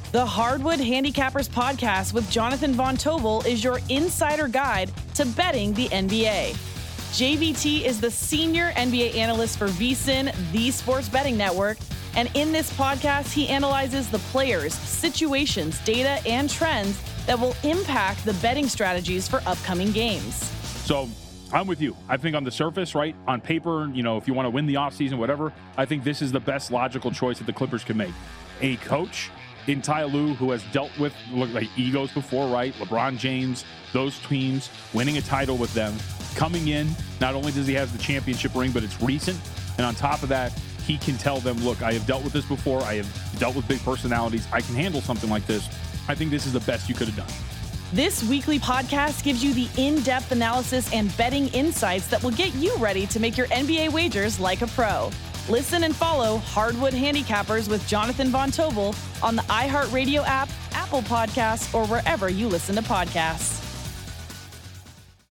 The Hardwood Handicappers podcast with Jonathan Von Tobel is your insider guide to betting the NBA. JVT is the senior NBA analyst for VSiN, the sports betting network. And in this podcast, he analyzes the players, situations, data, and trends that will impact the betting strategies for upcoming games. So I'm with you. I think on the surface, right, on paper, if you want to win the offseason, whatever, I think this is the best logical choice that the Clippers can make. A coach in Ty Lue, who has dealt with egos before, right? LeBron James, those teams, winning a title with them, coming in, not only does he have the championship ring, but it's recent. And on top of that, he can tell them, look, I have dealt with this before. I have dealt with big personalities. I can handle something like this. I think this is the best you could have done. This weekly podcast gives you the in-depth analysis and betting insights that will get you ready to make your NBA wagers like a pro. Listen and follow Hardwood Handicappers with Jonathan Von Tobel on the iHeartRadio app, Apple Podcasts, or wherever you listen to podcasts.